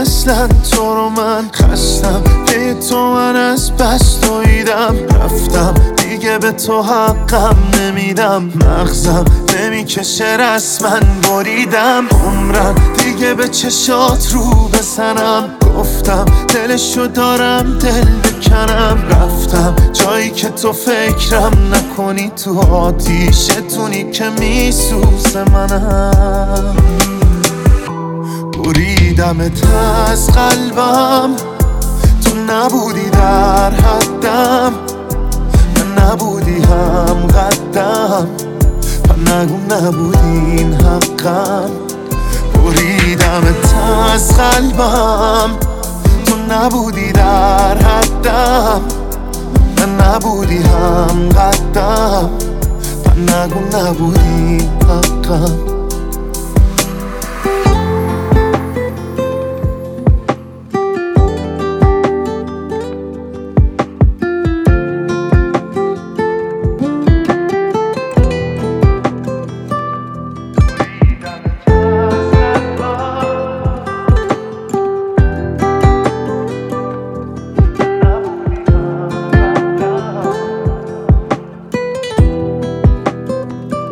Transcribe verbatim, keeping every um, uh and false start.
اصلا تو رو من خستم به تو من از بس دویدم رفتم دیگه به تو حقم نمیدم مغزم نمیکشه رسما بریدم عمرم دیگه به چشات رو بزنم گفتم دلشو دارم دل بکنم رفتم جایی که تو فکرم نکنی تو آتیشتونی که میسوزه منم بریدمت از قلبم تو نبودی در حدم من نبودی هم قدم و نگو نبودین حقم بریدمت از قلبم تو نبودی در حدم من نبودی هم قدم و نگو نبودین حقم